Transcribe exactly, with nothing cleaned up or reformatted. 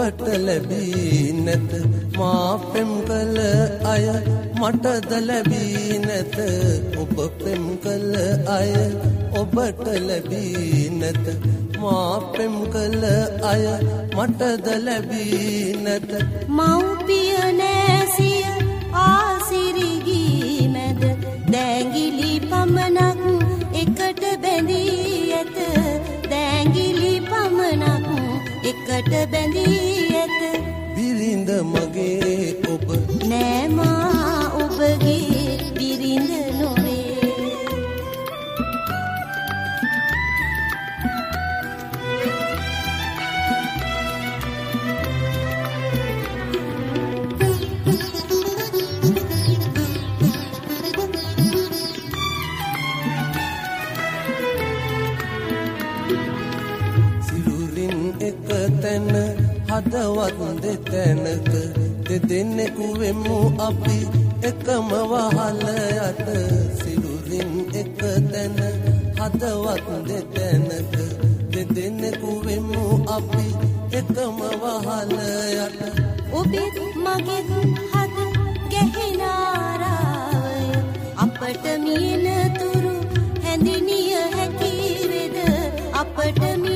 ඔබට ලැබී නැත මා පෙම් කළ අය මටද ලැබී නැත ඔබ පෙම් කළ අය ඔබට ලැබී නැත මා පෙම් කළ අය මටද ලැබී නැත මව්පිය නැසිය ආසිරිගී මැද දැඟිලි පමණක් එකට බැඳී ඇත දැඟිලි පමණක් එකට බැඳී ඇත බිරිඳ මගේ ඔබ නෑ මා ඔබගේ බිරිඳ නොවේ හදවත් දෙතැනක දෙදෙනෙකු වෙමු අපි එකම වහල යට සිරුරින් එක තැන හදවත් දෙතැනක දෙදෙනෙකු වෙමු අපි එකම වහල යට ඔබෙත් මගෙත් හද ගැහෙන ආරාවය අපට මියන තුරු හැඳිනිය හැකි වේද අපට